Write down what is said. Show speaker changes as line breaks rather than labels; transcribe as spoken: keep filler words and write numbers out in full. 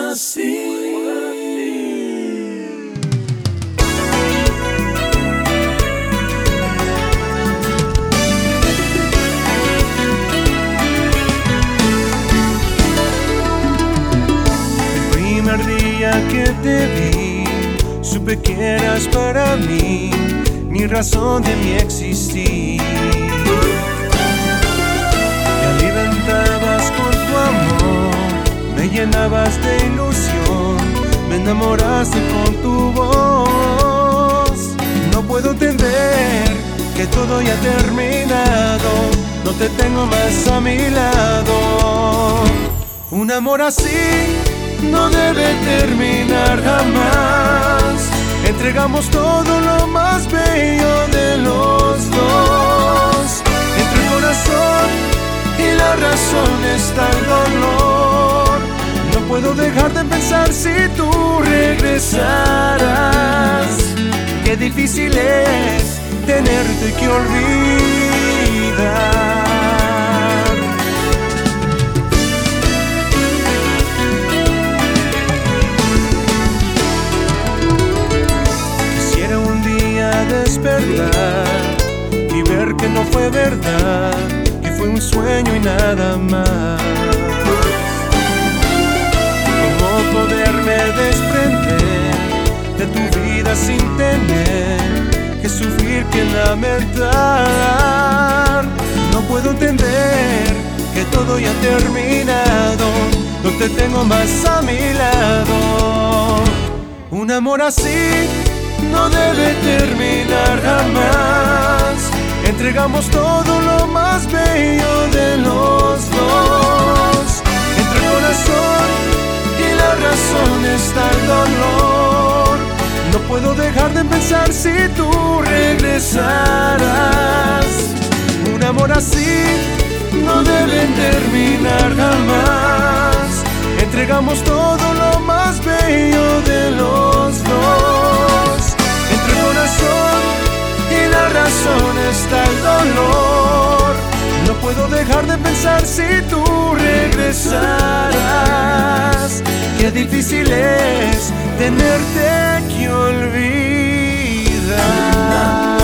así.
El primer día que te vi, supe que eras para mí mi razón de mi existir. Te alimentabas con tu amor, me llenabas de ilusión, me enamoraste con tu voz. No puedo entender que todo ya ha terminado, no te tengo más a mi lado. Un amor así no debe terminar jamás. Entregamos todo lo más bello de los dos. Entre el corazón y la razón está el dolor. No puedo dejar de pensar si tú regresaras. Qué difícil es tenerte que olvidar. Despertar y ver que no fue verdad, que fue un sueño y nada más. ¿Cómo poderme desprender de tu vida sin tener que sufrir, que lamentar? No puedo entender que todo ya ha terminado, no te tengo más a mi lado. Un amor así no debe terminar jamás. Entregamos todo lo más bello de los dos. Entre el corazón y la razón está el dolor. No puedo dejar de pensar si tú regresaras. Un amor así no debe terminar jamás. Entregamos todo lo más bello de los dos. Entre el corazón y la razón está el dolor. No puedo dejar de pensar si tú regresaras. Qué difícil es tenerte que olvidar.